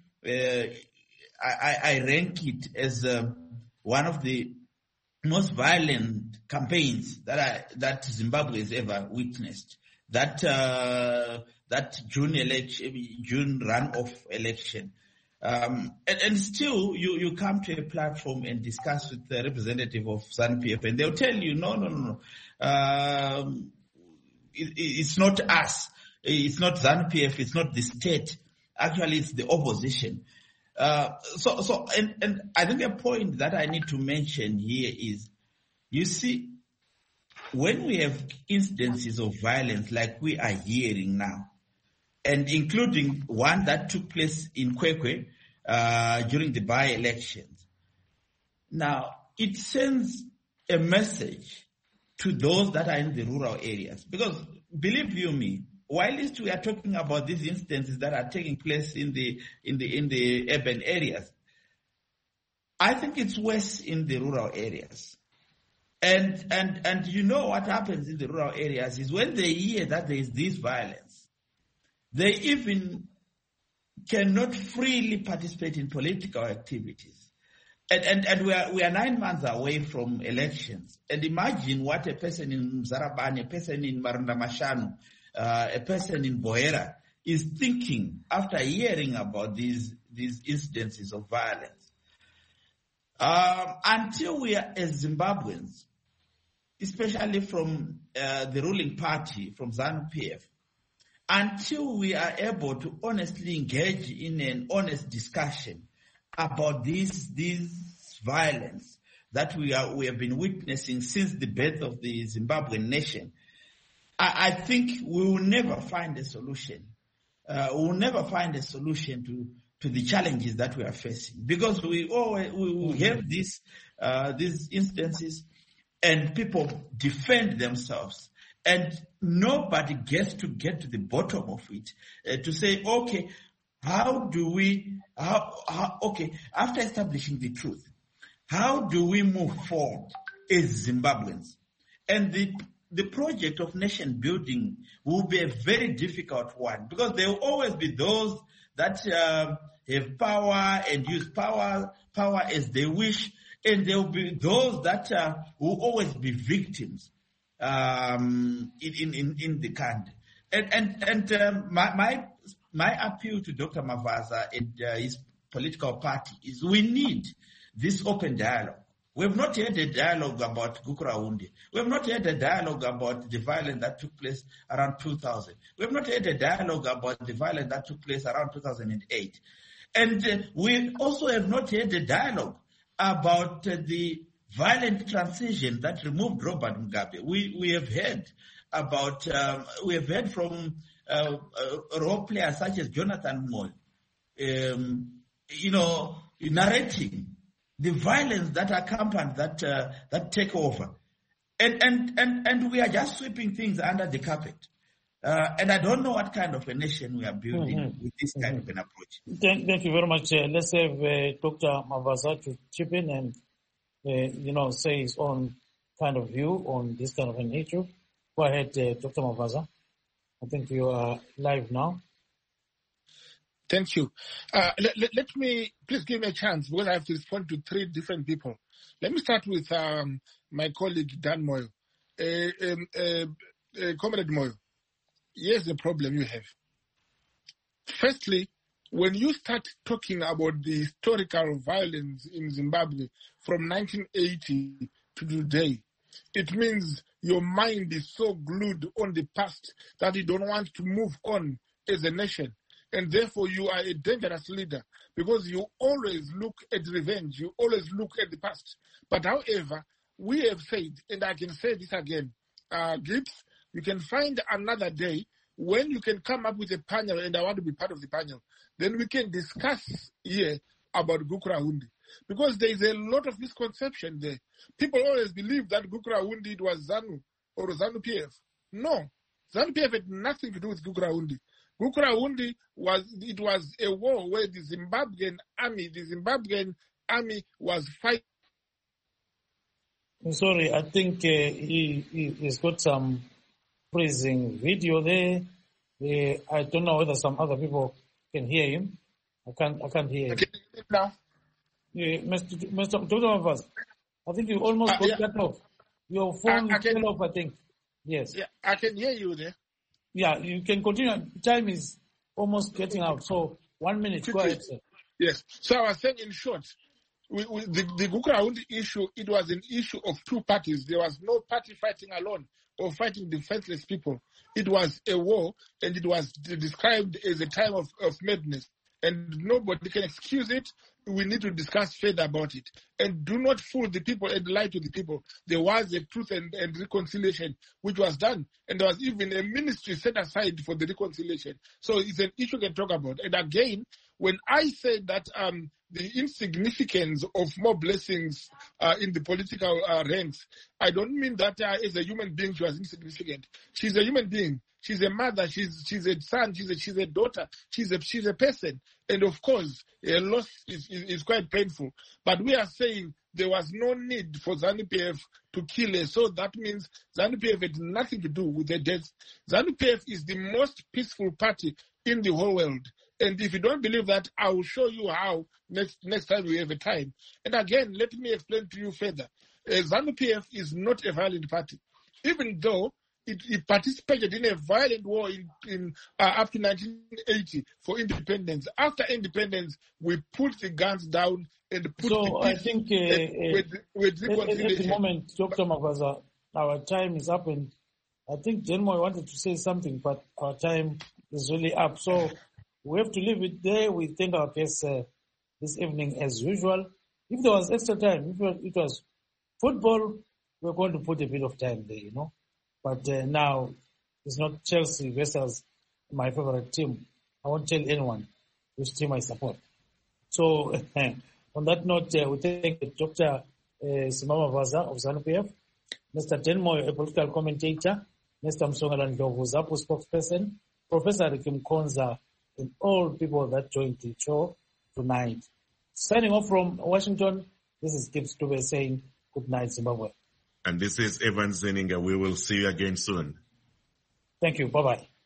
I rank it as one of the most violent campaigns that Zimbabwe has ever witnessed. That June runoff election. And still, you come to a platform and discuss with the representative of ZANU-PF, and they'll tell you, no. It's not us. It's not ZANU-PF. It's not the state. Actually, it's the opposition. And I think a point that I need to mention here is, you see, when we have instances of violence like we are hearing now, and including one that took place in Kwekwe during the by-elections. Now, it sends a message to those that are in the rural areas. Because, believe you me, while we are talking about these instances that are taking place in the urban areas, I think it's worse in the rural areas. And you know what happens in the rural areas is when they hear that there is this violence, they even cannot freely participate in political activities. And we are 9 months away from elections. And imagine what a person in Mzarabani, a person in Marunda Mashanu, a person in Boera is thinking after hearing about these incidences of violence. Until we are, as Zimbabweans, especially from the ruling party, from ZANU-PF, until we are able to honestly engage in an honest discussion about this violence that we have been witnessing since the birth of the Zimbabwean nation, I think we will never find a solution. We will never find a solution to the challenges that we are facing, because we have these instances and people defend themselves. And nobody gets to get to the bottom of it to say, okay, after establishing the truth, how do we move forward as Zimbabweans? And the project of nation building will be a very difficult one, because there will always be those that have power and use power as they wish, and there will be those that will always be victims in the country. And my appeal to Dr. Mavaza and his political party is we need this open dialogue. We have not had a dialogue about Gukurahundi. We have not had a dialogue about the violence that took place around 2000. We have not had a dialogue about the violence that took place around 2008. And we also have not had a dialogue about the violent transition that removed Robert Mugabe. We have heard about, we have heard from role players such as Jonathan Moy, narrating the violence that accompanied that takeover. And we are just sweeping things under the carpet. And I don't know what kind of a nation we are building with this kind of an approach. Thank you very much. Let's have Dr. Mavaza to chip in and, say his own kind of view on this kind of an issue. Go ahead, Dr. Mavaza. I think you are live now. Thank you. Let me, please give me a chance because I have to respond to three different people. Let me start with my colleague, Dan Moyo. Comrade Moyo, here's the problem you have. Firstly, when you start talking about the historical violence in Zimbabwe from 1980 to today, it means your mind is so glued on the past that you don't want to move on as a nation. And therefore, you are a dangerous leader because you always look at revenge. You always look at the past. But however, we have said, and I can say this again, Gibbs, you can find another day when you can come up with a panel, and I want to be part of the panel. Then we can discuss here about Gukurahundi. Because there is a lot of misconception there. People always believe that Gukurahundi it was ZANU or ZANU-PF. No, ZANU-PF had nothing to do with Gukurahundi. Gukurahundi was a war where the Zimbabwean army was fighting. I'm sorry, I think he's got some freezing video there. I don't know whether some other people can hear him. I can't hear him. Okay, now. Mr. Dr. Mavaza, I think you almost got cut off. Your phone fell off, I think. Yes. Yeah, I can hear you there. Yeah, you can continue. Time is almost getting out. So 1 minute. Go ahead, sir. Yes. So I was saying in short, the Gukurahundi issue, it was an issue of two parties. There was no party fighting alone or fighting defenseless people. It was a war, and it was described as a time of madness. And nobody can excuse it. We need to discuss further about it. And do not fool the people and lie to the people. There was a truth and reconciliation which was done. And there was even a ministry set aside for the reconciliation. So it's an issue we can talk about. And again, when I say that the insignificance of more blessings in the political ranks, I don't mean that as a human being she was insignificant. She's a human being. She's a mother, she's a son, she's a daughter, she's a person. And of course, a loss is quite painful. But we are saying there was no need for ZANU-PF to kill her. So that means ZANU-PF had nothing to do with the death. ZANU-PF is the most peaceful party in the whole world. And if you don't believe that, I will show you how next time we have a time. And again, let me explain to you further. ZANU-PF is not a violent party. Even though it participated in a violent war in up to 1980 for independence. After independence, we put the guns down and put the peace. I think with reconciliation. At the moment, Dr. Mavaza, our time is up, and I think Denmo wanted to say something, but our time is really up. So we have to leave it there. We thank our guests this evening as usual. If there was extra time, if it was football, we're going to put a bit of time there, But now it's not Chelsea versus my favorite team. I won't tell anyone which team I support. So on that note, we thank Dr. Simama Vaza of ZANU-PF, Mr. Denmo, a political commentator, Mr. Msongalan Ndlovu, ZAPU spokesperson, Professor Rikim Konza, and all people that joined the show tonight. Signing off from Washington, this is Gibbs Dube saying good night, Zimbabwe. And this is Evan Zeninga. We will see you again soon. Thank you. Bye-bye.